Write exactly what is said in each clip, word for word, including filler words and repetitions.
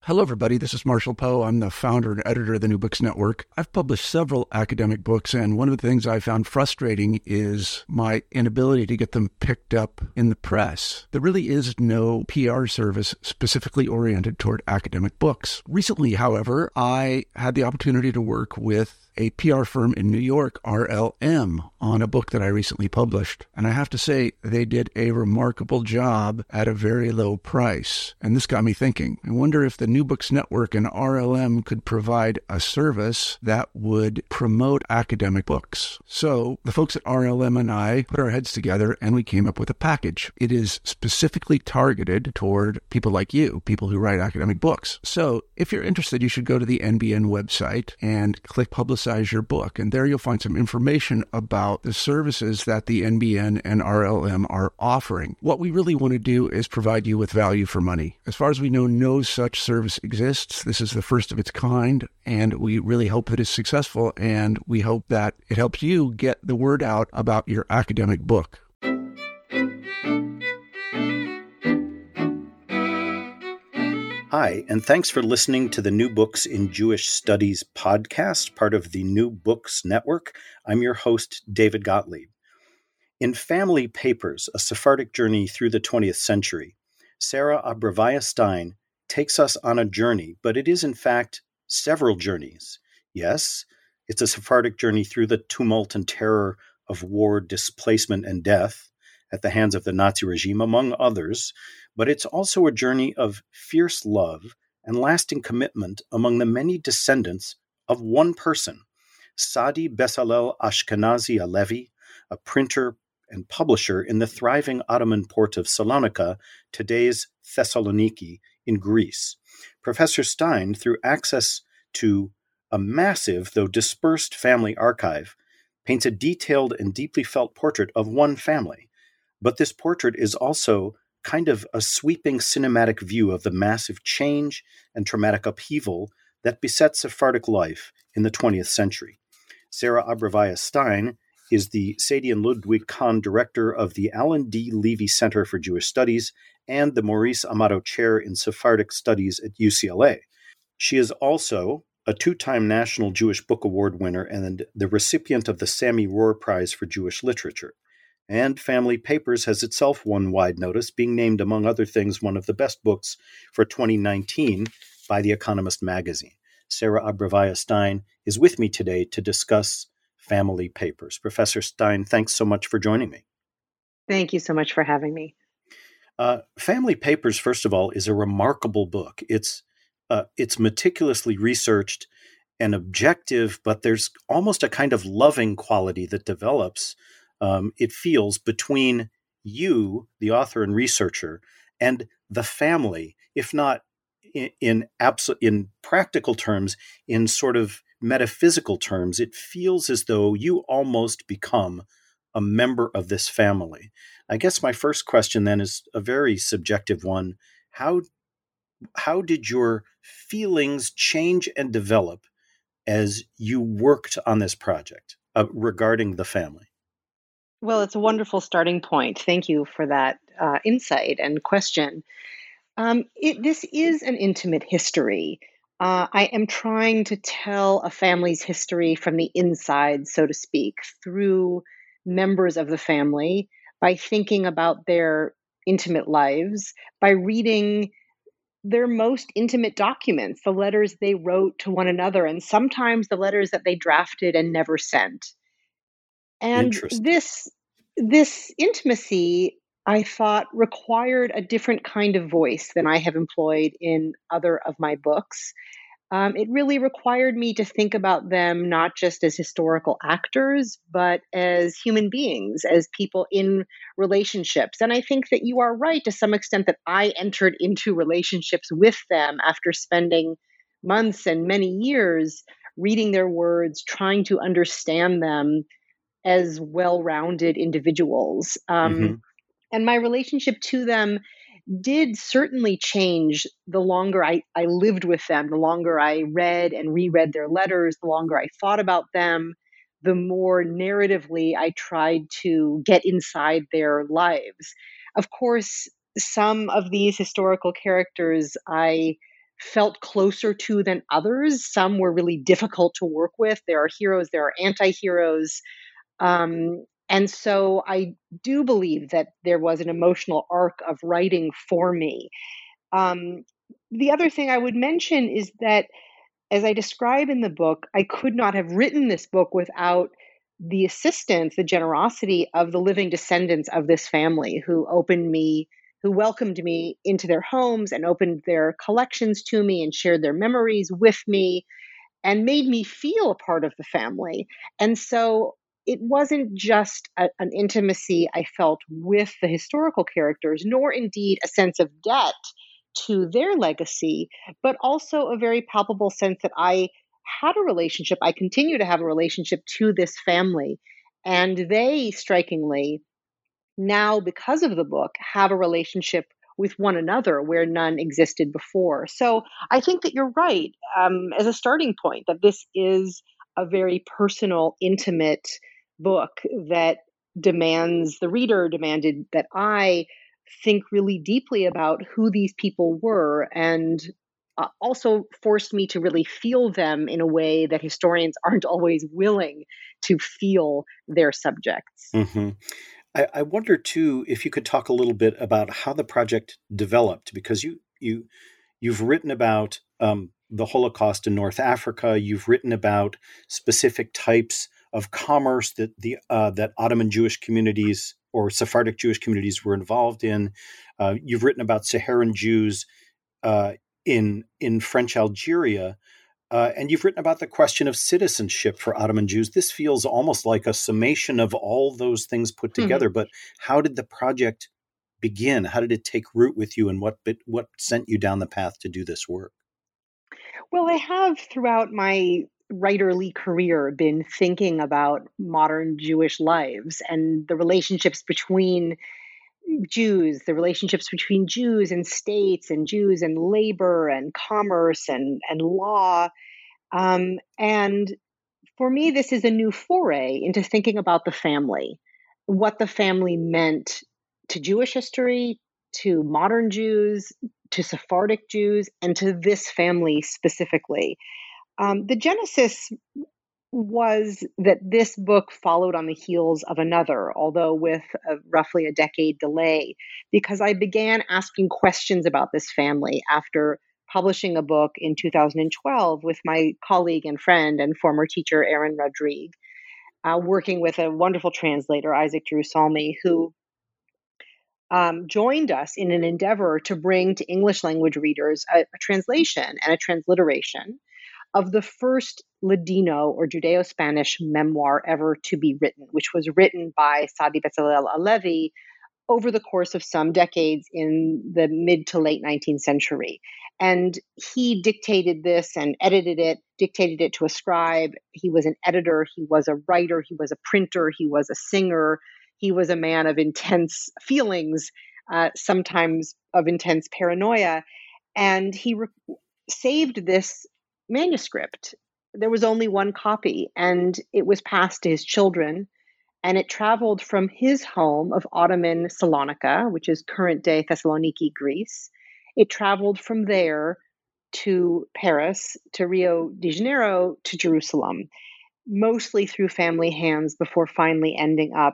Hello, everybody. This is Marshall Poe. I'm the founder and editor of the New Books Network. I've published several academic books, and one of the things I found frustrating is my inability to get them picked up in the press. There really is no P R service specifically oriented toward academic books. Recently, however, I had the opportunity to work with a P R firm in New York, R L M, on a book that I recently published. And I have to say, they did a remarkable job at a very low price. And this got me thinking. I wonder if the New Books Network and R L M could provide a service that would promote academic books. So the folks at R L M and I put our heads together and we came up with a package. It is specifically targeted toward people like you, people who write academic books. So if you're interested, you should go to the N B N website and click Publicize your book. And there you'll find some information about the services that the N B N and R L M are offering. What we really want to do is provide you with value for money. As far as we know, no such service exists. This is the first of its kind, and we really hope that it's successful, and we hope that it helps you get the word out about your academic book. Hi, and thanks for listening to the New Books in Jewish Studies podcast, part of the New Books Network. I'm your host, David Gottlieb. In Family Papers, A Sephardic Journey Through the twentieth Century, Sarah Abrevaya Stein takes us on a journey, but it is in fact several journeys. Yes, it's a Sephardic journey through the tumult and terror of war, displacement, and death at the hands of the Nazi regime, among others, but it's also a journey of fierce love and lasting commitment among the many descendants of one person, Sadi Bezalel Ashkenazi Alevi, a printer and publisher in the thriving Ottoman port of Salonika, today's Thessaloniki, in Greece. Professor Stein, through access to a massive, though dispersed family archive, paints a detailed and deeply felt portrait of one family. But this portrait is also kind of a sweeping cinematic view of the massive change and traumatic upheaval that besets Sephardic life in the twentieth century. Sarah Abrevaya Stein is the Sadie and Ludwig Kahn Director of the Alan D. Levy Center for Jewish Studies and the Maurice Amato Chair in Sephardic Studies at U C L A. She is also a two-time National Jewish Book Award winner and the recipient of the Sammy Rohr Prize for Jewish Literature. And Family Papers has itself won wide notice, being named, among other things, one of the best books for twenty nineteen by The Economist magazine. Sarah Abrevaya Stein is with me today to discuss Family Papers. Professor Stein, thanks so much for joining me. Thank you so much for having me. Uh, Family Papers, first of all, is a remarkable book. It's uh, it's meticulously researched and objective, but there's almost a kind of loving quality that develops Um, it feels between you, the author and researcher, and the family, if not in in, abso- in practical terms, in sort of metaphysical terms. It feels as though you almost become a member of this family. I guess my first question then is a very subjective one. How how did your feelings change and develop as you worked on this project uh, regarding the family? Well, it's a wonderful starting point. Thank you for that uh, insight and question. Um, it, this is an intimate history. Uh, I am trying to tell a family's history from the inside, so to speak, through members of the family, by thinking about their intimate lives, by reading their most intimate documents, the letters they wrote to one another, and sometimes the letters that they drafted and never sent. And Interesting. this this intimacy, I thought, required a different kind of voice than I have employed in other of my books. Um, it really required me to think about them not just as historical actors, but as human beings, as people in relationships. And I think that you are right to some extent that I entered into relationships with them after spending months and many years reading their words, trying to understand them as well-rounded individuals. Um, Mm-hmm. and my relationship to them did certainly change the longer I, I lived with them, the longer I read and reread their letters, the longer I thought about them, the more narratively I tried to get inside their lives. Of course, some of these historical characters I felt closer to than others. Some were really difficult to work with. There are heroes, there are anti-heroes. Um, and so I do believe that there was an emotional arc of writing for me. Um, the other thing I would mention is that, as I describe in the book, I could not have written this book without the assistance, the generosity of the living descendants of this family who opened me, who welcomed me into their homes and opened their collections to me and shared their memories with me and made me feel a part of the family. And so it wasn't just a, an intimacy I felt with the historical characters, nor indeed a sense of debt to their legacy, but also a very palpable sense that I had a relationship, I continue to have a relationship to this family. And they, strikingly, now, because of the book, have a relationship with one another where none existed before. So I think that you're right, um, as a starting point, that this is a very personal, intimate book that demands, the reader demanded that I think really deeply about who these people were, and uh, also forced me to really feel them in a way that historians aren't always willing to feel their subjects. Mm-hmm. I, I wonder too if you could talk a little bit about how the project developed, because you you you've written about um, the Holocaust in North Africa. You've written about specific types of commerce that the uh, that Ottoman Jewish communities or Sephardic Jewish communities were involved in. Uh, you've written about Saharan Jews uh, in in French Algeria. Uh, and you've written about the question of citizenship for Ottoman Jews. This feels almost like a summation of all those things put together. But how did the project begin? How did it take root with you, and what bit, what sent you down the path to do this work? Well, I have throughout my writerly career been thinking about modern Jewish lives and the relationships between Jews, the relationships between Jews and states and Jews and labor and commerce and, and law. Um, and for me, this is a new foray into thinking about the family, what the family meant to Jewish history, to modern Jews, to Sephardic Jews, and to this family specifically. Um, the genesis was that this book followed on the heels of another, although with a, roughly a decade delay, because I began asking questions about this family after publishing a book in two thousand twelve with my colleague and friend and former teacher, Aaron Rodrigue, uh, working with a wonderful translator, Isaac Jerusalmi, who um, joined us in an endeavor to bring to English language readers a, a translation and a transliteration of the first Ladino or Judeo-Spanish memoir ever to be written, which was written by Sadi Bezalel Alevi over the course of some decades in the mid to late nineteenth century. And he dictated this and edited it, dictated it to a scribe. He was an editor, he was a writer, he was a printer, he was a singer, he was a man of intense feelings, uh, sometimes of intense paranoia. And he re- saved this manuscript. There was only one copy, and it was passed to his children. And it traveled from his home of Ottoman Salonika, which is current day Thessaloniki, Greece. It traveled from there to Paris, to Rio de Janeiro, to Jerusalem, mostly through family hands before finally ending up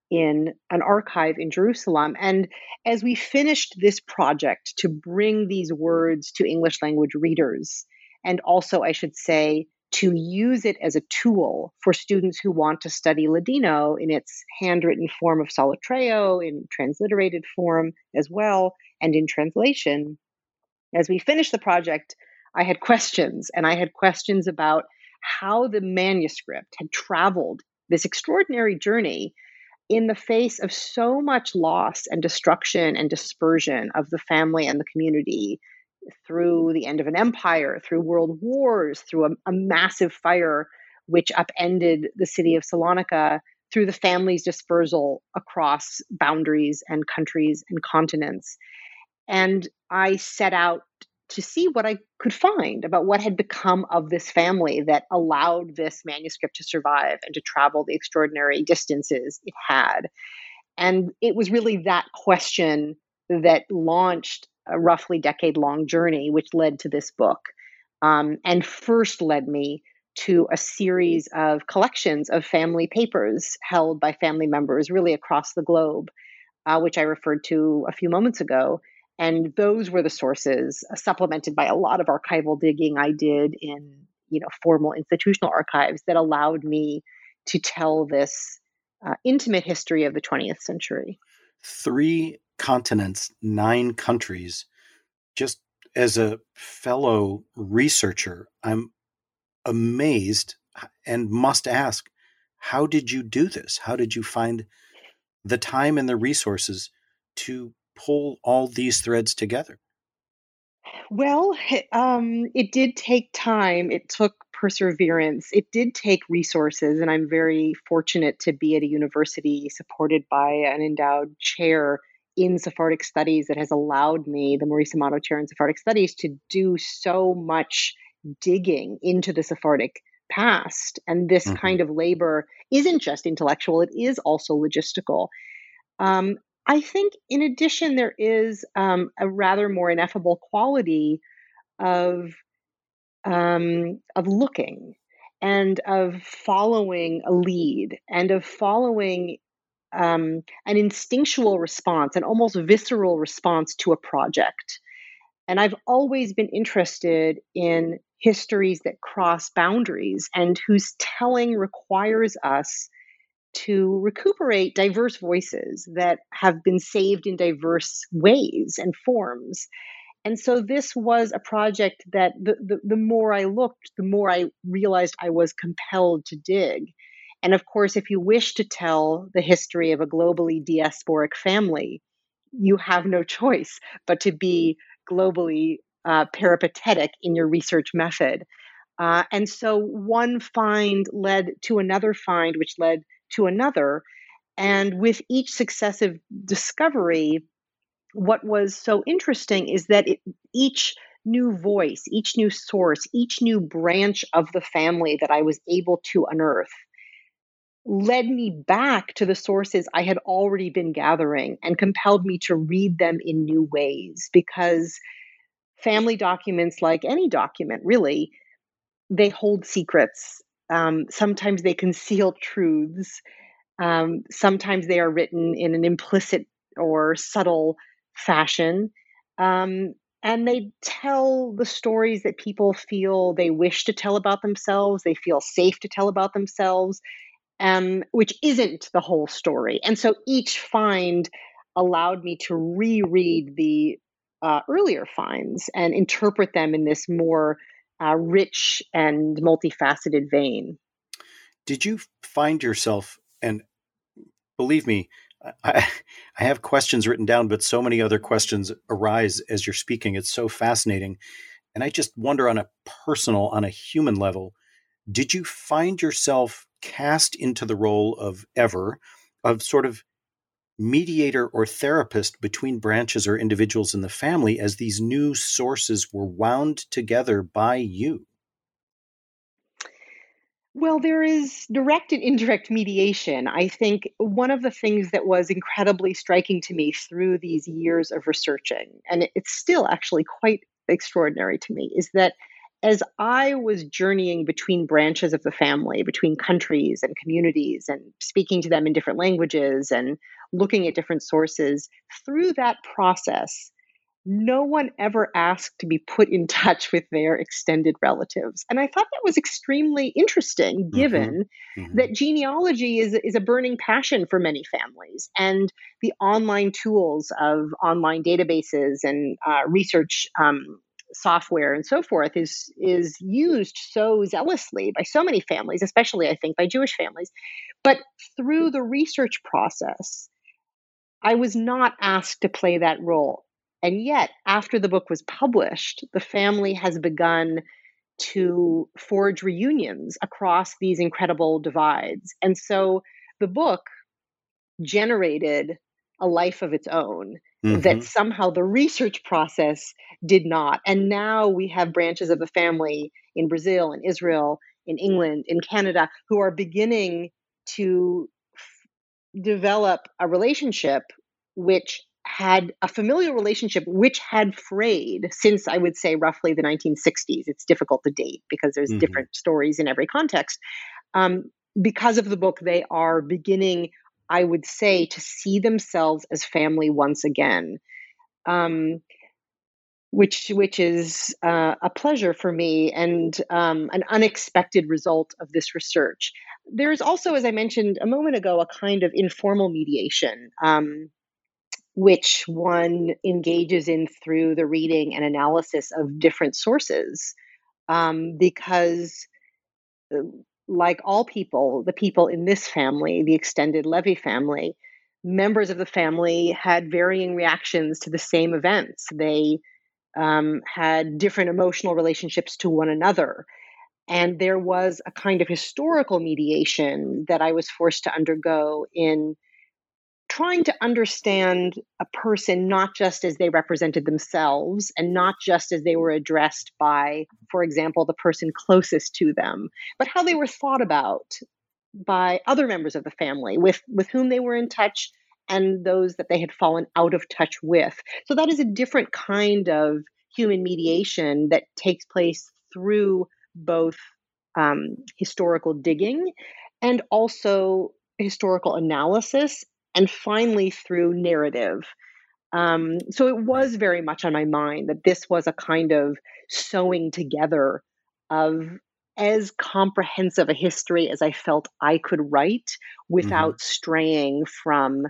in an archive in Jerusalem. And as we finished this project to bring these words to English language readers, and also, I should say, to use it as a tool for students who want to study Ladino in its handwritten form of Solitreo, in transliterated form as well, and in translation. As we finished the project, I had questions, and I had questions about how the manuscript had traveled this extraordinary journey in the face of so much loss and destruction and dispersion of the family and the community, through the end of an empire, through world wars, through a, a massive fire which upended the city of Salonika, through the family's dispersal across boundaries and countries and continents. And I set out to see what I could find about what had become of this family that allowed this manuscript to survive and to travel the extraordinary distances it had. And it was really that question that launched a roughly decade-long journey, which led to this book, um, and first led me to a series of collections of family papers held by family members really across the globe, uh, which I referred to a few moments ago. And those were the sources, uh, supplemented by a lot of archival digging I did in, you know, formal institutional archives that allowed me to tell this uh, intimate history of the twentieth century. Three continents, nine countries. Just as a fellow researcher, I'm amazed and must ask, how did you do this? How did you find the time and the resources to pull all these threads together? Well, um, it did take time. It took perseverance. It did take resources. And I'm very fortunate to be at a university supported by an endowed chair in Sephardic studies that has allowed me, the Maurice Amato Chair in Sephardic Studies, to do so much digging into the Sephardic past. And this Mm-hmm. kind of labor isn't just intellectual, it is also logistical. Um, I think, in addition, there is um, a rather more ineffable quality of um, of looking and of following a lead and of following um, an instinctual response, an almost visceral response to a project. And I've always been interested in histories that cross boundaries and whose telling requires us to recuperate diverse voices that have been saved in diverse ways and forms. And so this was a project that the, the, the more I looked, the more I realized I was compelled to dig. And of course, if you wish to tell the history of a globally diasporic family, you have no choice but to be globally uh, peripatetic in your research method. Uh, and so one find led to another find, which led to another. And with each successive discovery, what was so interesting is that it, each new voice, each new source, each new branch of the family that I was able to unearth led me back to the sources I had already been gathering and compelled me to read them in new ways, because family documents, like any document really, they hold secrets. Um, sometimes they conceal truths. Um, sometimes they are written in an implicit or subtle fashion. Um, and they tell the stories that people feel they wish to tell about themselves, they feel safe to tell about themselves, um, which isn't the whole story. And so each find allowed me to reread the uh, earlier finds and interpret them in this more uh, rich and multifaceted vein. Did you find yourself, and believe me, I, I have questions written down, but so many other questions arise as you're speaking. It's so fascinating. And I just wonder, on a personal, on a human level, did you find yourself cast into the role of ever, of sort of mediator or therapist between branches or individuals in the family as these new sources were wound together by you? Well, there is direct and indirect mediation. I think one of the things that was incredibly striking to me through these years of researching, and it- it's still actually quite extraordinary to me, is that as I was journeying between branches of the family, between countries and communities, and speaking to them in different languages and looking at different sources, through that process, no one ever asked to be put in touch with their extended relatives. And I thought that was extremely interesting, Mm-hmm. given Mm-hmm. that genealogy is, is a burning passion for many families. And the online tools of online databases and uh, research um, software and so forth is, is used so zealously by so many families, especially, I think, by Jewish families. But through the research process, I was not asked to play that role. And yet, after the book was published, the family has begun to forge reunions across these incredible divides. And so the book generated a life of its own Mm-hmm. that somehow the research process did not. And now we have branches of the family in Brazil, in Israel, in England, in Canada, who are beginning to develop a relationship which had a familial relationship which had frayed since, I would say, roughly the nineteen sixties. It's difficult to date because there's Mm-hmm. different stories in every context. Um, because of the book, they are beginning, I would say, to see themselves as family once again, um, which which is uh, a pleasure for me and um, an unexpected result of this research. There's also, as I mentioned a moment ago, a kind of informal mediation, um, which one engages in through the reading and analysis of different sources, um, because uh, like all people, the people in this family, the extended Levy family, members of the family had varying reactions to the same events. They um, had different emotional relationships to one another. And there was a kind of historical mediation that I was forced to undergo in trying to understand a person not just as they represented themselves and not just as they were addressed by, for example, the person closest to them, but how they were thought about by other members of the family with, with whom they were in touch and those that they had fallen out of touch with. So that is a different kind of human mediation that takes place through both um, historical digging and also historical analysis, and finally through narrative. Um, so it was very much on my mind that this was a kind of sewing together of as comprehensive a history as I felt I could write without Mm-hmm. straying from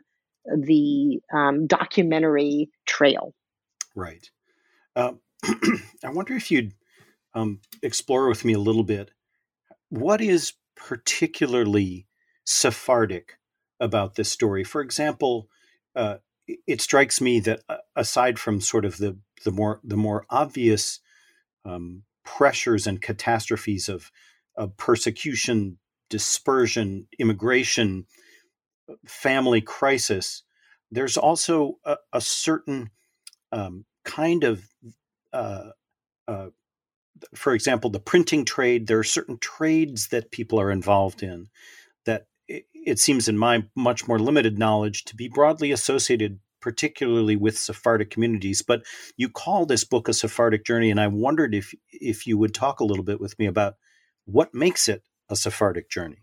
the um, documentary trail. Right. Uh, I wonder if you'd um, explore with me a little bit what is particularly Sephardic about this story. For example, uh, it strikes me that uh, aside from sort of the the more the more obvious um, pressures and catastrophes of, of persecution, dispersion, immigration, family crisis, there's also a, a certain um, kind of uh, uh, for example, the printing trade. There are certain trades that people are involved in that it, it seems, in my much more limited knowledge, to be broadly associated, particularly with Sephardic communities. But you call this book a Sephardic journey, and I wondered if if you would talk a little bit with me about what makes it a Sephardic journey.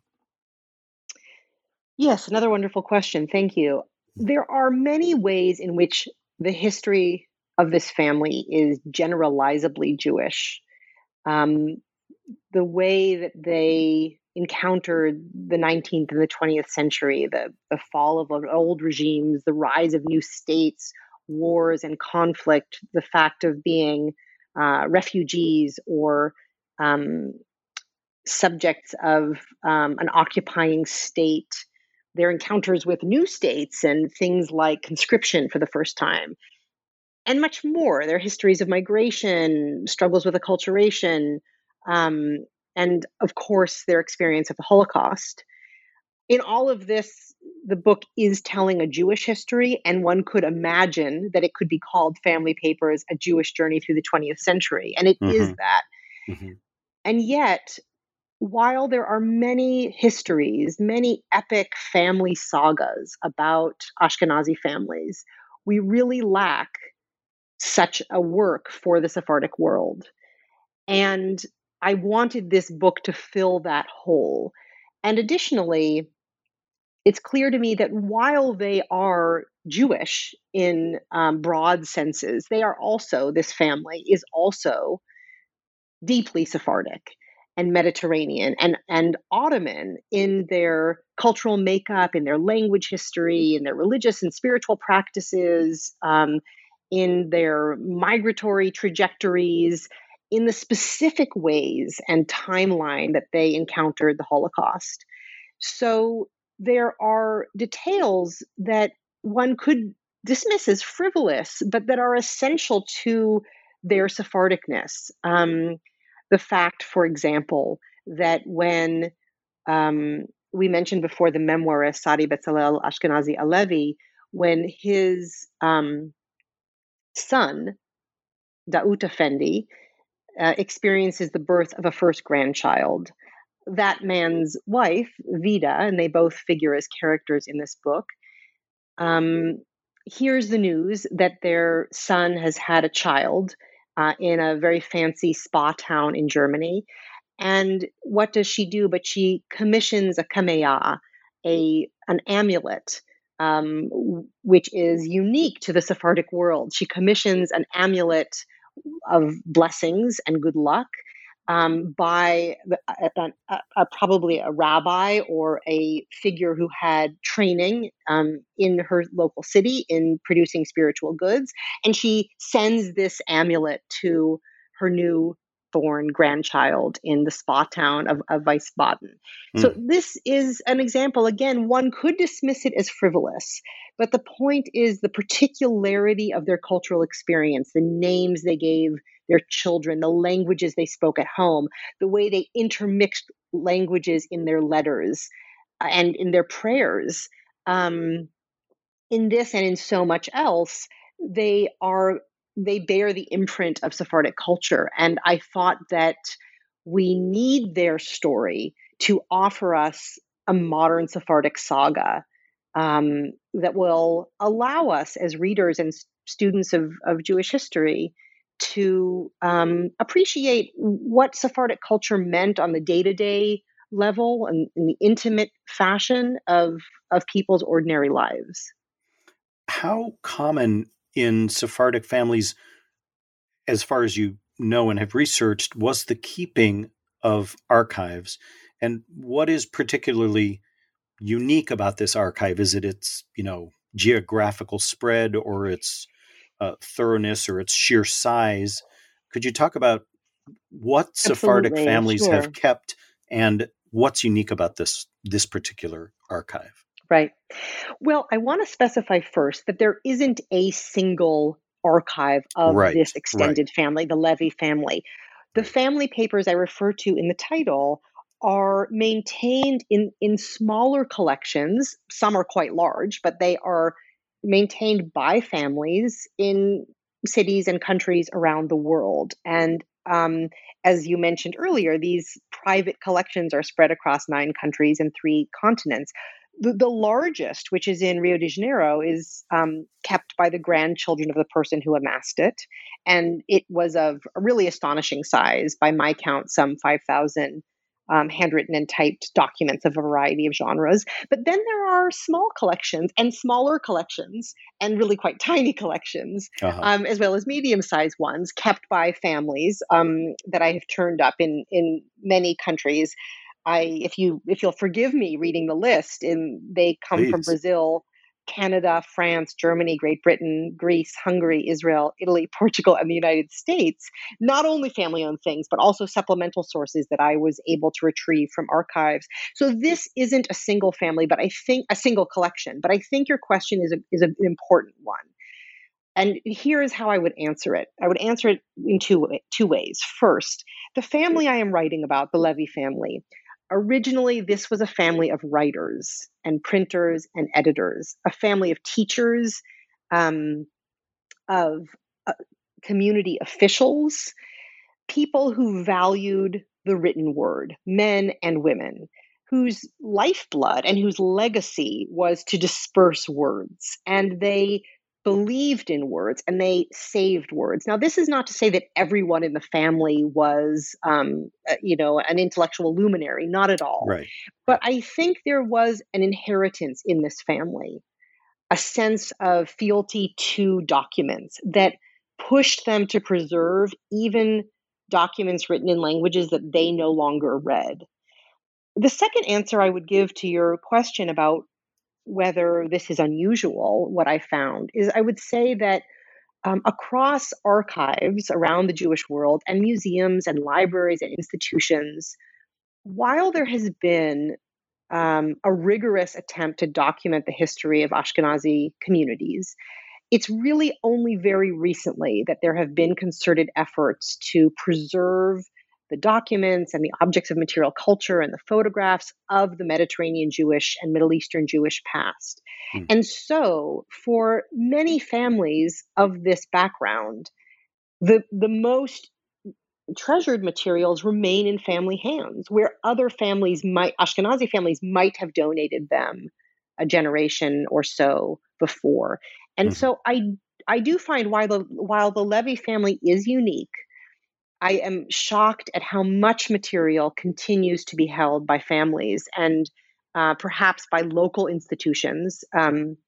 Yes, another wonderful question. Thank you. There are many ways in which the history of this family is generalizably Jewish. Um, the way that they encountered the nineteenth and the twentieth century, the, the fall of old regimes, the rise of new states, wars and conflict, the fact of being uh, refugees or um, subjects of um, an occupying state, their encounters with new states and things like conscription for the first time, and much more. Their histories of migration, struggles with acculturation, um, and of course, their experience of the Holocaust. In all of this, the book is telling a Jewish history, and one could imagine that it could be called Family Papers, A Jewish Journey Through the twentieth Century, and it Mm-hmm. is that. Mm-hmm. And yet, while there are many histories, many epic family sagas about Ashkenazi families, we really lack such a work for the Sephardic world. And I wanted this book to fill that hole. And additionally, it's clear to me that while they are Jewish in um, broad senses, they are also, this family is also deeply Sephardic and Mediterranean and, and Ottoman in their cultural makeup, in their language history, in their religious and spiritual practices, um, in their migratory trajectories, in the specific ways and timeline that they encountered the Holocaust. So there are details that one could dismiss as frivolous, but that are essential to their Sephardicness. Um, the fact, for example, that when um, we mentioned before the memoirist Sadi Betzalel Ashkenazi Alevi, when his um, son, Daout Effendi, uh, experiences the birth of a first grandchild, that man's wife, Vida, and they both figure as characters in this book, um, hears the news that their son has had a child uh, in a very fancy spa town in Germany. And what does she do? But she commissions a kameya, a an amulet, um, which is unique to the Sephardic world. She commissions an amulet of blessings and good luck um, by a, a, a, probably a rabbi or a figure who had training um, in her local city in producing spiritual goods. And she sends this amulet to her new born grandchild in the spa town of, of Wiesbaden. Mm. So this is an example. Again, one could dismiss it as frivolous, but the point is the particularity of their cultural experience, the names they gave their children, the languages they spoke at home, the way they intermixed languages in their letters and in their prayers. Um, in this and in so much else, they are they bear the imprint of Sephardic culture. And I thought that we need their story to offer us a modern Sephardic saga um, that will allow us as readers and students of, of Jewish history to um, appreciate what Sephardic culture meant on the day-to-day level and in the intimate fashion of, of people's ordinary lives. How common in Sephardic families, as far as you know and have researched, was the keeping of archives? And what is particularly unique about this archive? Is it its, you know, geographical spread or its uh, thoroughness or its sheer size? Could you talk about what Sephardic Absolutely, families sure. have kept and what's unique about this this particular archive? Right. Well, I want to specify first that there isn't a single archive of Right, this extended right. family, the Levy family. The Right. family papers I refer to in the title are maintained in, in smaller collections. Some are quite large, but they are maintained by families in cities and countries around the world. And um, as you mentioned earlier, these private collections are spread across nine countries and three continents. The, the largest, which is in Rio de Janeiro, is um, kept by the grandchildren of the person who amassed it. And it was of a really astonishing size, by my count, some five thousand um, handwritten and typed documents of a variety of genres. But then there are small collections and smaller collections and really quite tiny collections, Uh-huh. um, as well as medium-sized ones kept by families um, that I have turned up in, in many countries. I, if you, if you'll forgive me reading the list, and they come Please. from Brazil, Canada, France, Germany, Great Britain, Greece, Hungary, Israel, Italy, Portugal, and the United States. Not only family-owned things, but also supplemental sources that I was able to retrieve from archives. So this isn't a single family, but I think a single collection. But I think your question is a, is an important one. And here is how I would answer it. I would answer it in two, two ways. First, the family I am writing about, the Levy family, originally, this was a family of writers and printers and editors, a family of teachers, um, of uh, community officials, people who valued the written word, men and women, whose lifeblood and whose legacy was to disperse words. And they believed in words and they saved words. Now, this is not to say that everyone in the family was, um, uh, you know, an intellectual luminary, not at all. Right. But I think there was an inheritance in this family, a sense of fealty to documents that pushed them to preserve even documents written in languages that they no longer read. The second answer I would give to your question about whether this is unusual, what I found, is I would say that um, across archives around the Jewish world and museums and libraries and institutions, while there has been um, a rigorous attempt to document the history of Ashkenazi communities, it's really only very recently that there have been concerted efforts to preserve the documents and the objects of material culture and the photographs of the Mediterranean Jewish and Middle Eastern Jewish past. Hmm. And so, for many families of this background, the, the most treasured materials remain in family hands, where other families might, Ashkenazi families might have donated them a generation or so before. And Mhm. so I I do find while the while the Levy family is unique, I am shocked at how much material continues to be held by families and uh, perhaps by local institutions. Um,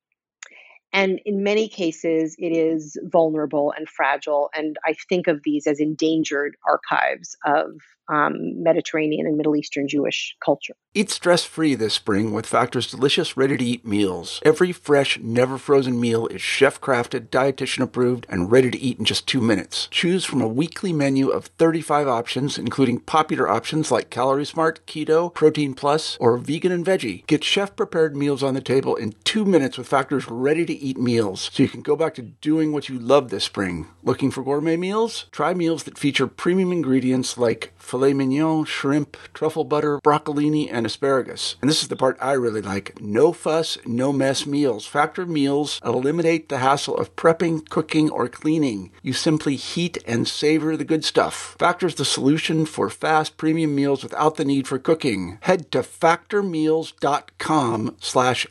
and in many cases, it is vulnerable and fragile. And I think of these as endangered archives of um, Mediterranean and Middle Eastern Jewish culture. Eat stress-free this spring with Factor's delicious ready-to-eat meals. Every fresh, never-frozen meal is chef-crafted, dietitian-approved, and ready to eat in just two minutes. Choose from a weekly menu of thirty-five options, including popular options like Calorie Smart, Keto, Protein Plus, or Vegan and Veggie. Get chef-prepared meals on the table in two minutes with Factor's ready-to-eat meals, so you can go back to doing what you love this spring. Looking for gourmet meals? Try meals that feature premium ingredients like filet mignon, shrimp, truffle butter, broccolini, and asparagus. And this is the part I really like. No fuss, no mess meals. Factor meals eliminate the hassle of prepping, cooking, or cleaning. You simply heat and savor the good stuff. Factor's the solution for fast premium meals without the need for cooking. Head to factormeals.com slash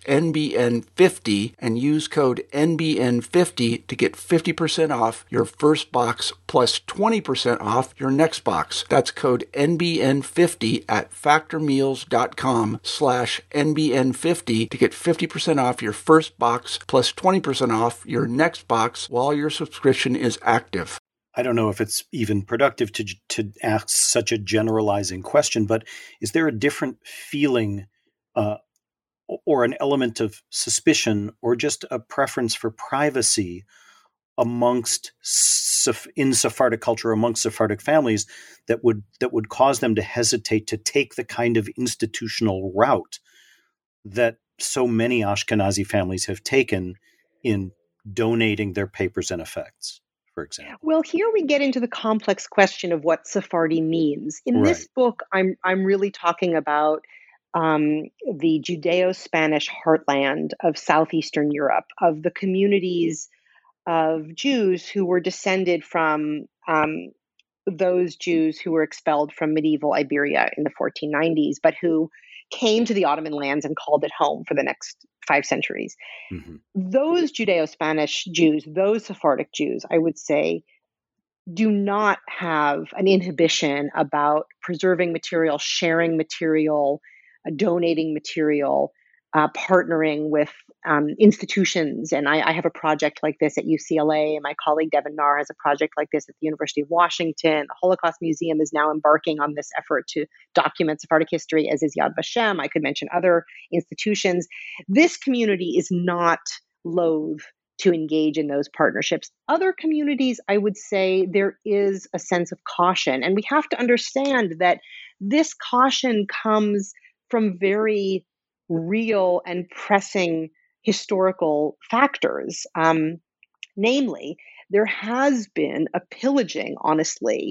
NBN50 and use code N B N fifty to get fifty percent off your first box plus twenty percent off your next box. That's code N B N fifty at factormeals.com slash NBN50 to get fifty percent off your first box plus twenty percent off your next box while your subscription is active. I don't know if it's even productive to to ask such a generalizing question, but is there a different feeling uh, or an element of suspicion or just a preference for privacy amongst in Sephardic culture, amongst Sephardic families, that would that would cause them to hesitate to take the kind of institutional route that so many Ashkenazi families have taken in donating their papers and effects, for example? Well, here we get into the complex question of what Sephardi means. In Right. this book, I'm I'm really talking about um, the Judeo-Spanish heartland of southeastern Europe, of the communities of Jews who were descended from um, those Jews who were expelled from medieval Iberia in the fourteen nineties, but who came to the Ottoman lands and called it home for the next five centuries. Mm-hmm. Those Judeo-Spanish Jews, those Sephardic Jews, I would say, do not have an inhibition about preserving material, sharing material, uh, donating material, uh, partnering with um, institutions. And I, I have a project like this at U C L A. And my colleague Devin Narr has a project like this at the University of Washington. The Holocaust Museum is now embarking on this effort to document Sephardic history, as is Yad Vashem. I could mention other institutions. This community is not loath to engage in those partnerships. Other communities, I would say there is a sense of caution. And we have to understand that this caution comes from very real and pressing historical factors. Um, namely, there has been a pillaging, honestly,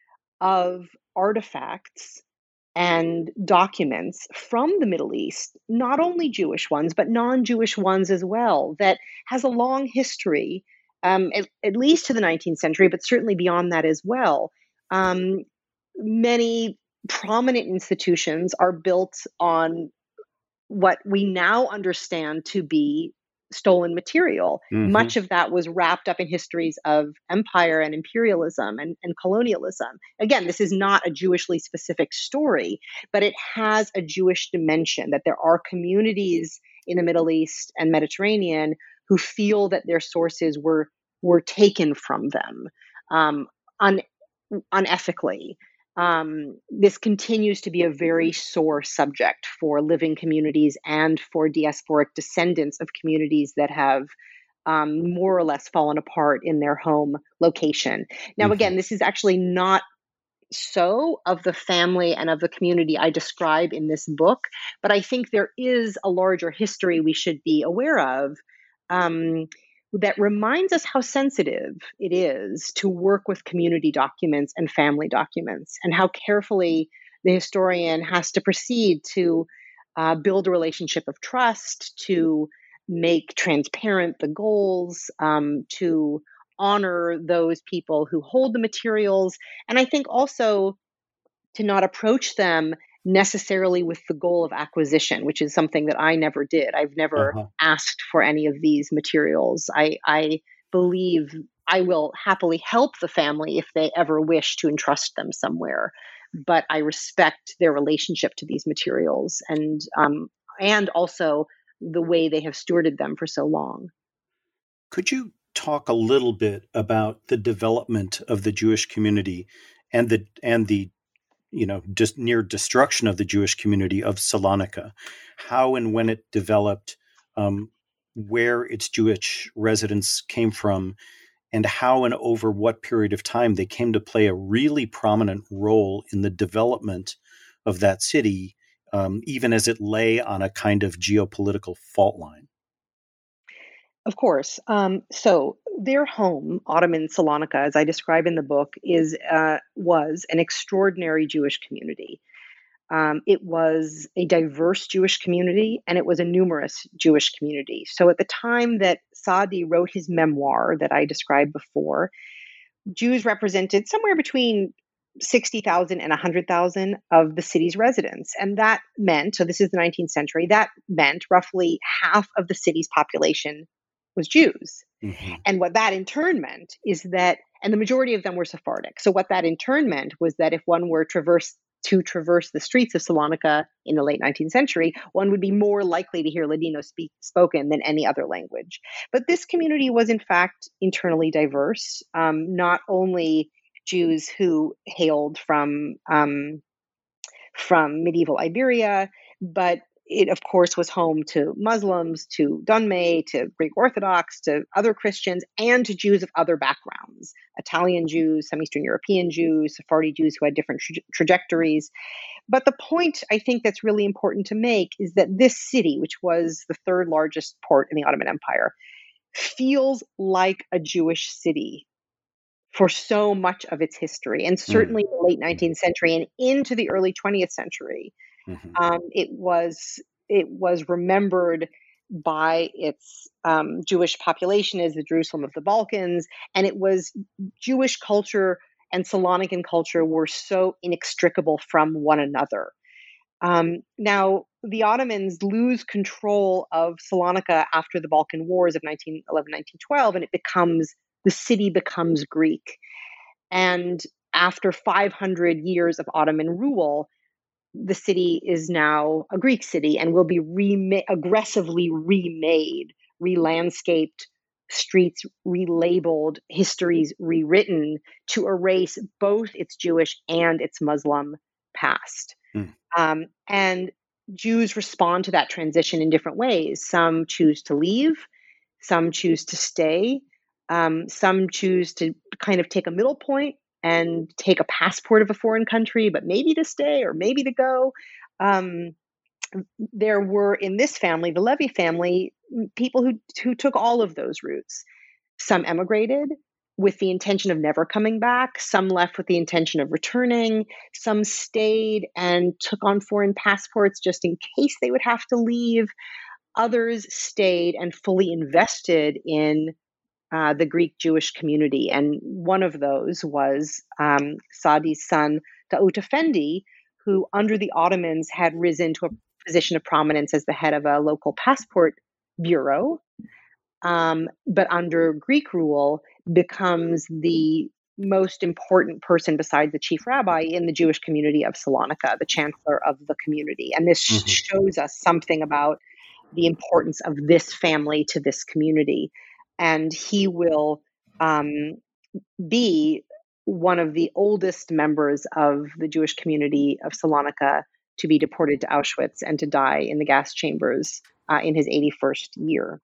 of artifacts and documents from the Middle East, not only Jewish ones, but non-Jewish ones as well, that has a long history, um, at, at least to the nineteenth century, but certainly beyond that as well. Um, many prominent institutions are built on what we now understand to be stolen material. Mm-hmm. Much of that was wrapped up in histories of empire and imperialism and, and colonialism. Again, this is not a Jewishly specific story, but it has a Jewish dimension, that there are communities in the Middle East and Mediterranean who feel that their sources were were taken from them um, un, unethically. Um, this continues to be a very sore subject for living communities and for diasporic descendants of communities that have um, more or less fallen apart in their home location. Now, Mm-hmm. again, this is actually not so of the family and of the community I describe in this book, but I think there is a larger history we should be aware of um, that reminds us how sensitive it is to work with community documents and family documents, and how carefully the historian has to proceed to uh, build a relationship of trust, to make transparent the goals, um, to honor those people who hold the materials, and I think also to not approach them necessarily with the goal of acquisition, which is something that I never did. I've never Uh-huh. asked for any of these materials. I, I believe I will happily help the family if they ever wish to entrust them somewhere, but I respect their relationship to these materials and um, and also the way they have stewarded them for so long. Could you talk a little bit about the development of the Jewish community and the and the you know just near destruction of the Jewish community of Salonika, how and when it developed, um, where its Jewish residents came from, and how and over what period of time they came to play a really prominent role in the development of that city, um, even as it lay on a kind of geopolitical fault line? Of course. Um, so their home, Ottoman Salonika, as I describe in the book, is uh, was an extraordinary Jewish community. Um, it was a diverse Jewish community, and it was a numerous Jewish community. So at the time that Saadi wrote his memoir that I described before, Jews represented somewhere between sixty thousand and one hundred thousand of the city's residents. And that meant, so this is the nineteenth century, that meant roughly half of the city's population was Jews. Mm-hmm. And what that in turn meant is that, and the majority of them were Sephardic. So what that in turn meant was that if one were traverse to traverse the streets of Salonika in the late nineteenth century, one would be more likely to hear Ladino speak, spoken than any other language. But this community was in fact internally diverse, um, not only Jews who hailed from um, from medieval Iberia, but it, of course, was home to Muslims, to Dunmay, to Greek Orthodox, to other Christians, and to Jews of other backgrounds, Italian Jews, some Eastern European Jews, Sephardi Jews who had different tra- trajectories. But the point I think that's really important to make is that this city, which was the third largest port in the Ottoman Empire, feels like a Jewish city for so much of its history, and Mm-hmm. certainly the late nineteenth century and into the early twentieth century. Mm-hmm. Um, it was it was remembered by its um, Jewish population as the Jerusalem of the Balkans, and it was Jewish culture and Salonican culture were so inextricable from one another. Um, now, the Ottomans lose control of Salonika after the Balkan Wars of nineteen eleven, nineteen twelve, and it becomes the city becomes Greek. And after five hundred years of Ottoman rule, the city is now a Greek city and will be rema- aggressively remade, re-landscaped, streets relabeled, histories rewritten to erase both its Jewish and its Muslim past. Mm. Um, and Jews respond to that transition in different ways. Some choose to leave, some choose to stay, um, some choose to kind of take a middle point and take a passport of a foreign country, but maybe to stay or maybe to go. Um, there were in this family, the Levy family, people who who took all of those routes. Some emigrated with the intention of never coming back. Some left with the intention of returning. Some stayed and took on foreign passports just in case they would have to leave. Others stayed and fully invested in uh, the Greek Jewish community. And one of those was um, Saadi's son, Daoud Effendi, who under the Ottomans had risen to a position of prominence as the head of a local passport bureau, um, but under Greek rule becomes the most important person besides the chief rabbi in the Jewish community of Salonika, the chancellor of the community. And this sh- Mm-hmm. shows us something about the importance of this family to this community. And he will um, be one of the oldest members of the Jewish community of Salonika to be deported to Auschwitz and to die in the gas chambers uh, in his eighty-first year.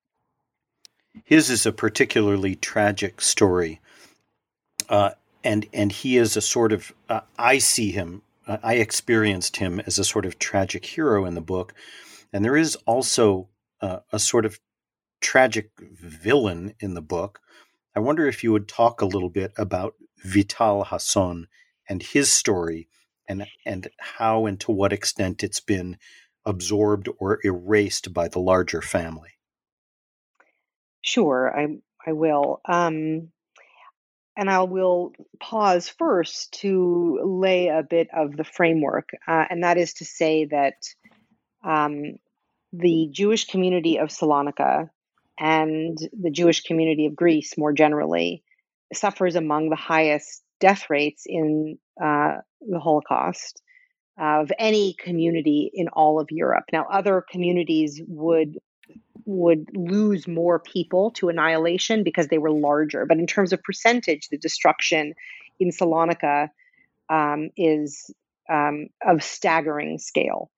His is a particularly tragic story, uh, and and he is a sort of uh, I see him, uh, I experienced him as a sort of tragic hero in the book, and there is also uh, a sort of tragic villain in the book. I wonder if you would talk a little bit about Vital Hasson and his story, and and how and to what extent it's been absorbed or erased by the larger family. Sure, I I will. Um, and I will pause first to lay a bit of the framework, uh, and that is to say that um, the Jewish community of Salonika and the Jewish community of Greece more generally suffers among the highest death rates in uh, the Holocaust of any community in all of Europe. Now, other communities would would lose more people to annihilation because they were larger, but in terms of percentage, the destruction in Salonika um, is um, of staggering scale.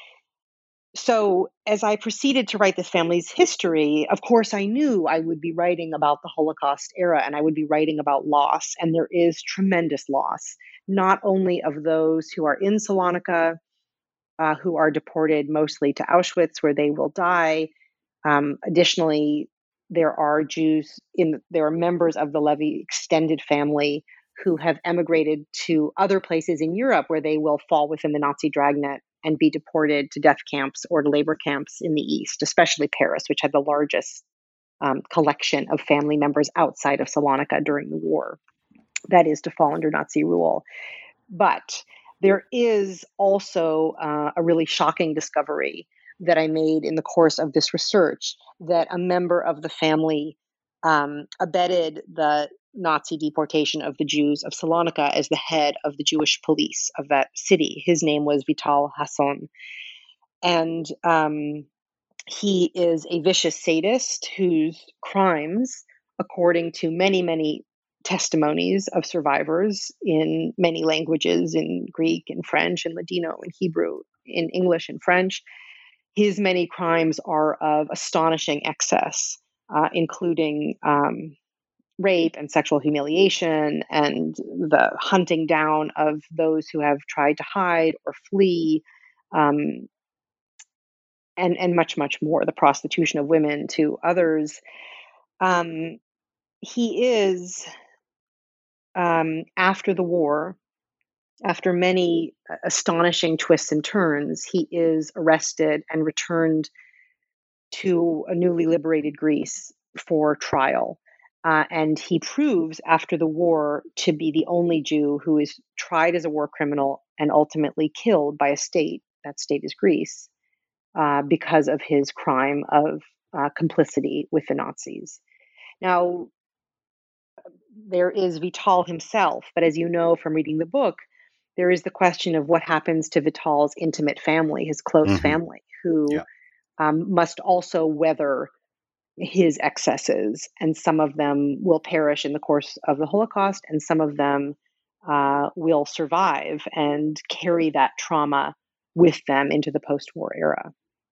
So as I proceeded to write this family's history, of course, I knew I would be writing about the Holocaust era and I would be writing about loss. And there is tremendous loss, not only of those who are in Salonika, uh, who are deported mostly to Auschwitz, where they will die. Um, additionally, there are Jews in, there are members of the Levy extended family who have emigrated to other places in Europe where they will fall within the Nazi dragnet and be deported to death camps or to labor camps in the East, especially Paris, which had the largest um, collection of family members outside of Salonika during the war. That is to fall under Nazi rule. But there is also uh, a really shocking discovery that I made in the course of this research, that a member of the family um, abetted the Nazi deportation of the Jews of Salonika as the head of the Jewish police of that city. His name was Vital Hasson. And um, he is a vicious sadist whose crimes, according to many, many testimonies of survivors in many languages, in Greek and French and Ladino and Hebrew, in English and French, his many crimes are of astonishing excess, uh, including um, rape and sexual humiliation and the hunting down of those who have tried to hide or flee, um, and, and much, much more, the prostitution of women to others. Um, he is, um, after the war, after many astonishing twists and turns, he is arrested and returned to a newly liberated Greece for trial. Uh, and he proves after the war to be the only Jew who is tried as a war criminal and ultimately killed by a state. That state is Greece, uh, because of his crime of uh, complicity with the Nazis. Now, there is Vital himself, but as you know from reading the book, there is the question of what happens to Vital's intimate family, his close mm-hmm. family, who yeah. um, must also weather his excesses, and some of them will perish in the course of the Holocaust, and some of them uh, will survive and carry that trauma with them into the post-war era.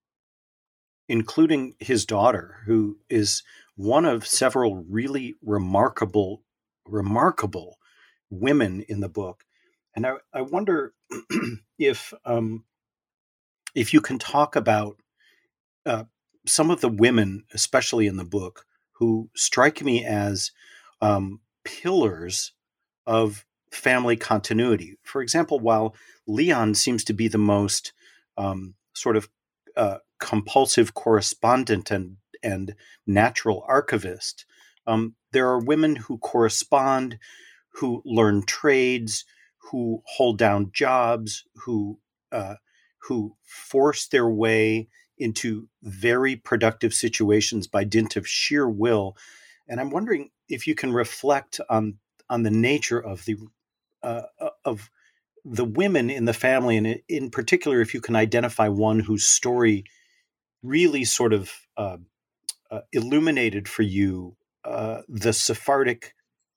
Including his daughter, who is one of several really remarkable, remarkable women in the book. And I, I wonder if um, if you can talk about uh, some of the women, especially in the book, who strike me as um, pillars of family continuity. For example, while Leon seems to be the most um, sort of uh, compulsive correspondent and and natural archivist, um, there are women who correspond, who learn trades, who hold down jobs, who uh, who force their way into very productive situations by dint of sheer will. And I'm wondering if you can reflect on on the nature of the uh, of the women in the family, and in particular, if you can identify one whose story really sort of uh, uh, illuminated for you uh, the Sephardic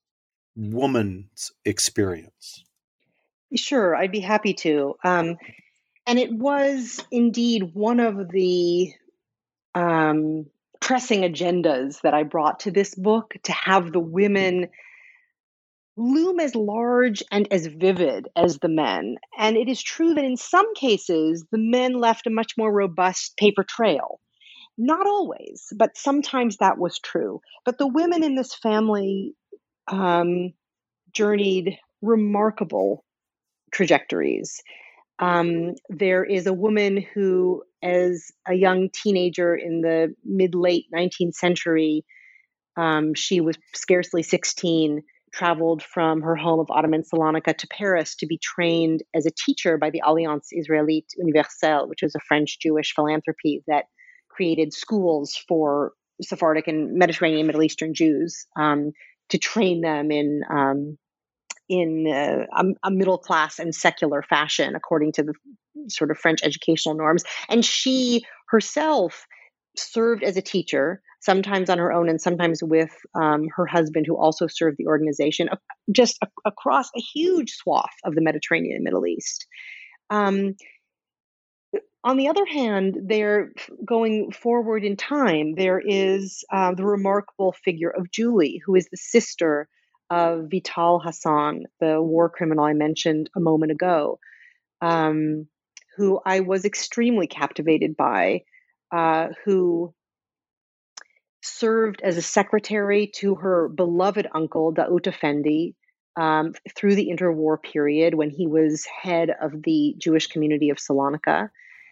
woman's experience. Sure, I'd be happy to. Um, and it was indeed one of the um, pressing agendas that I brought to this book, to have the women loom as large and as vivid as the men. And it is true that in some cases, the men left a much more robust paper trail. Not always, but sometimes that was true. But the women in this family um, journeyed remarkable trajectories. Um, there is a woman who, as a young teenager in the mid-late nineteenth century, um, she was scarcely sixteen, traveled from her home of Ottoman Salonika to Paris to be trained as a teacher by the Alliance Israélite Universelle, which was a French Jewish philanthropy that created schools for Sephardic and Mediterranean Middle Eastern Jews um, to train them in um, in uh, a, a middle class and secular fashion, according to the sort of French educational norms. And she herself served as a teacher, sometimes on her own and sometimes with um, her husband, who also served the organization, uh, just a- across a huge swath of the Mediterranean and Middle East. Um, on the other hand, they're going forward in time. There is uh, the remarkable figure of Julie, who is the sister of Vital Hassan, the war criminal I mentioned a moment ago, um, who I was extremely captivated by, uh, who served as a secretary to her beloved uncle, Daoud Effendi, um, through the interwar period when he was head of the Jewish community of Salonika.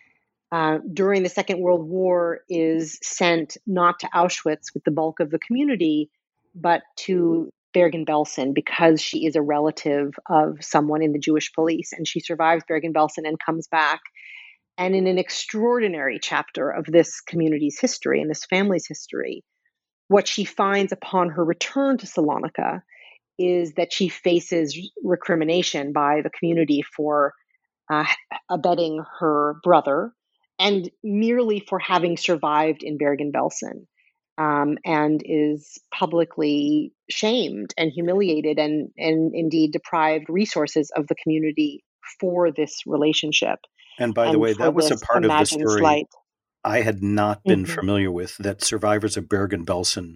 Uh, during the Second World War, is sent not to Auschwitz with the bulk of the community, but to Bergen-Belsen because she is a relative of someone in the Jewish police. And she survives Bergen-Belsen and comes back. And in an extraordinary chapter of this community's history and this family's history, what she finds upon her return to Salonika is that she faces recrimination by the community for uh, abetting her brother and merely for having survived in Bergen-Belsen, um, and is publicly shamed and humiliated and, and indeed deprived resources of the community for this relationship. And by the and way, for that was a this part of the imagined story slight. I had not been Mhm. familiar with, that survivors of Bergen-Belsen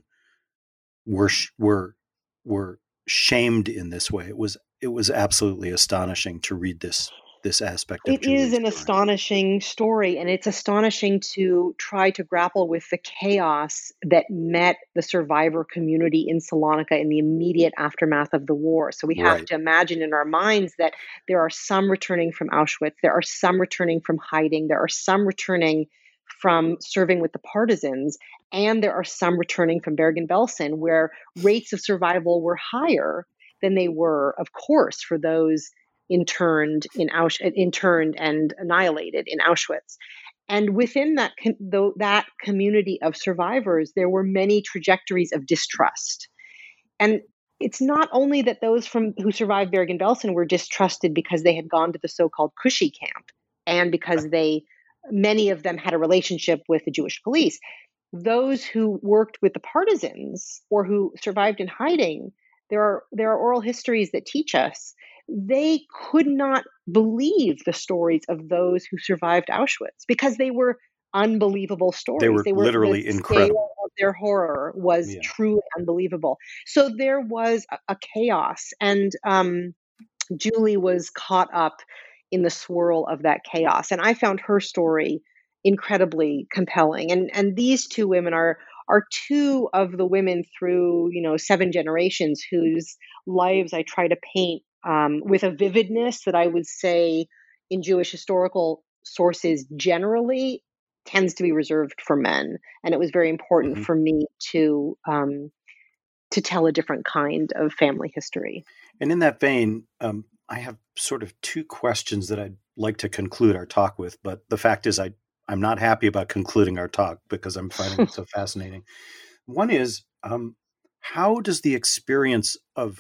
were sh- were were shamed in this way. It was it was absolutely astonishing to read this this aspect of It is Julie's an story. astonishing story, and it's astonishing to try to grapple with the chaos that met the survivor community in Salonika in the immediate aftermath of the war. So we have Right. to imagine in our minds that there are some returning from Auschwitz, there are some returning from hiding, there are some returning from serving with the partisans, and there are some returning from Bergen-Belsen, where rates of survival were higher than they were, of course, for those interned in Ausch- interned and annihilated in Auschwitz. And within that com- though that community of survivors, there were many trajectories of distrust. And it's not only that those from who survived Bergen-Belsen were distrusted because they had gone to the so-called Cushy camp and because they many of them had a relationship with the Jewish police. Those who worked with the partisans or who survived in hiding, there are there are oral histories that teach us they could not believe the stories of those who survived Auschwitz because they were unbelievable They stories. were They were the literally scale incredible. of their horror was Yeah. truly unbelievable. So there was a, a chaos, and um, Julie was caught up in the swirl of that chaos. And I found her story incredibly compelling. And and these two women are are two of the women through, you know, seven generations whose lives I try to paint um, with a vividness that I would say in Jewish historical sources generally tends to be reserved for men. And it was very important Mhm. for me to um, to tell a different kind of family history. And in that vein, um, I have sort of two questions that I'd like to conclude our talk with. But the fact is, I I'm not happy about concluding our talk because I'm finding it so fascinating. One is, um, how does the experience of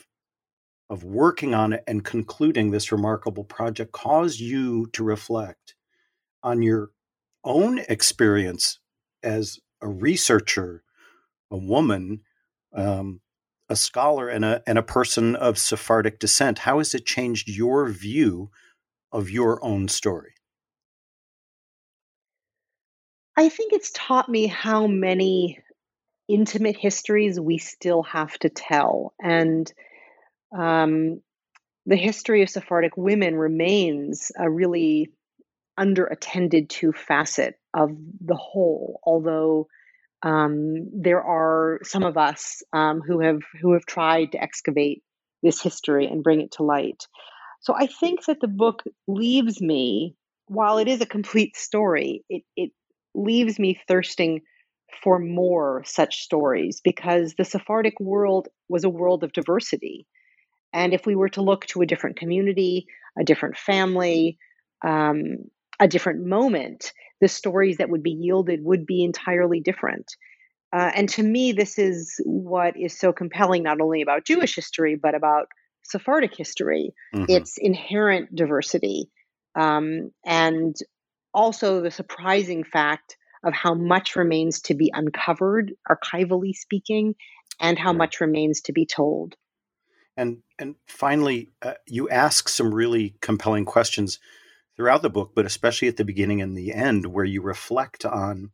of working on it and concluding this remarkable project cause you to reflect on your own experience as a researcher, a woman, um, a scholar, and a and a person of Sephardic descent? How has it changed your view of your own story? I think it's taught me how many intimate histories we still have to tell. And um, the history of Sephardic women remains a really underattended to facet of the whole, although um, there are some of us um, who have who have tried to excavate this history and bring it to light. So I think that the book leaves me, while it is a complete story, it, it leaves me thirsting for more such stories because the Sephardic world was a world of diversity. And if we were to look to a different community, a different family, um, a different moment, the stories that would be yielded would be entirely different. Uh, and to me, this is what is so compelling, not only about Jewish history, but about Sephardic history. Mm-hmm. Its inherent diversity, um, and also the surprising fact of how much remains to be uncovered, archivally speaking, and how Right. much remains to be told. And and finally, uh, you ask some really compelling questions throughout the book, but especially at the beginning and the end, where you reflect on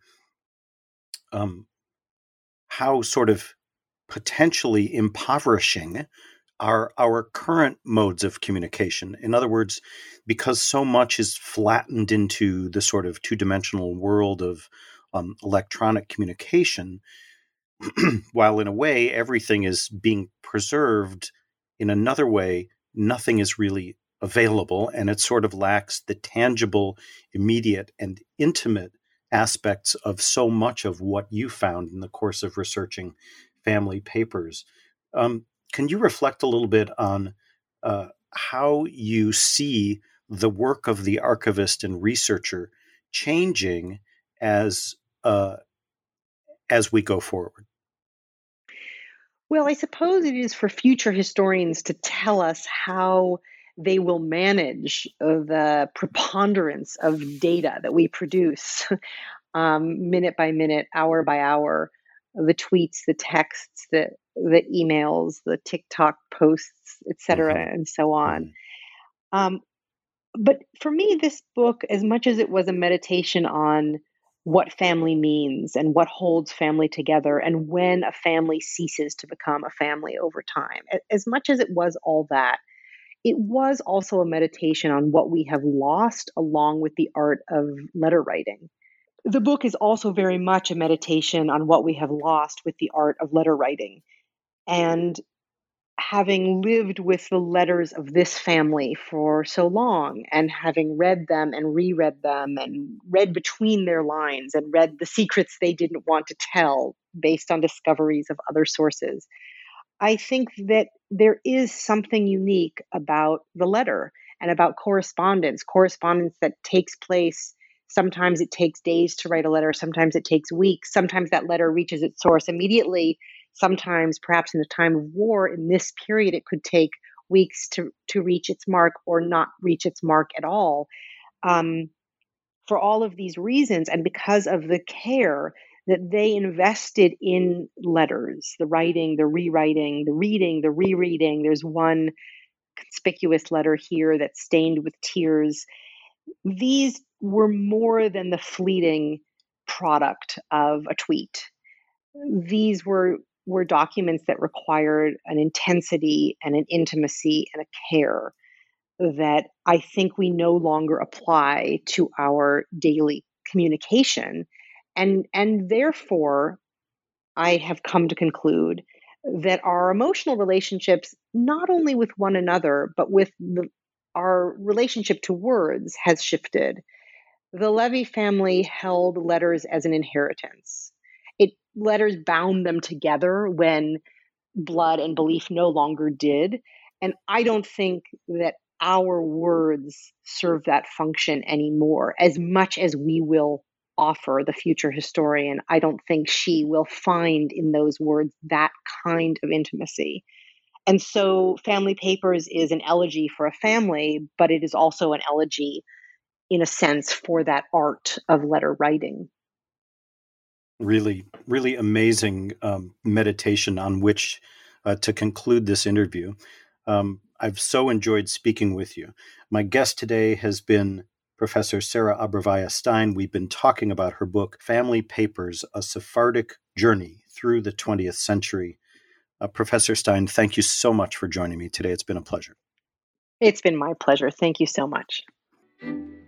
um, how sort of potentially impoverishing are our current modes of communication. In other words, because so much is flattened into the sort of two-dimensional world of um, electronic communication, while in a way everything is being preserved, in another way, nothing is really available, and it sort of lacks the tangible, immediate, and intimate aspects of so much of what you found in the course of researching family papers. Um, can you reflect a little bit on uh, how you see the work of the archivist and researcher changing as uh, as we go forward? Well, I suppose it is for future historians to tell us how they will manage uh, the preponderance of data that we produce um, minute by minute, hour by hour, the tweets, the texts, the the emails, the TikTok posts, et cetera, Mm-hmm. and so on. Mm-hmm. Um, but for me, this book, as much as it was a meditation on what family means and what holds family together and when a family ceases to become a family over time, a- as much as it was all that, it was also a meditation on what we have lost along with the art of letter writing. The book is also very much a meditation on what we have lost with the art of letter writing. And having lived with the letters of this family for so long and having read them and reread them and read between their lines and read the secrets they didn't want to tell based on discoveries of other sources, I think that there is something unique about the letter and about correspondence, correspondence that takes place. Sometimes it takes days to write a letter, sometimes it takes weeks, sometimes that letter reaches its source immediately. Sometimes, perhaps in a time of war, in this period, it could take weeks to, to reach its mark or not reach its mark at all. Um, for all of these reasons, and because of the care that they invested in letters, the writing, the rewriting, the reading, the rereading. There's one conspicuous letter here that's stained with tears. These were more than the fleeting product of a tweet. These were were documents that required an intensity and an intimacy and a care that I think we no longer apply to our daily communication. And, and therefore, I have come to conclude that our emotional relationships, not only with one another, but with the, our relationship to words, has shifted. The Levy family held letters as an inheritance. It letters bound them together when blood and belief no longer did. And I don't think that our words serve that function anymore. As much as we will offer the future historian, I don't think she will find in those words that kind of intimacy. And so, Family Papers is an elegy for a family, but it is also an elegy, in a sense, for that art of letter writing. Really, really amazing um, meditation on which uh, to conclude this interview. Um, I've so enjoyed speaking with you. My guest today has been Professor Sarah Abrevaya Stein. We've been talking about her book, Family Papers, A Sephardic Journey Through the twentieth Century. Uh, Professor Stein, thank you so much for joining me today. It's been a pleasure. It's been my pleasure. Thank you so much.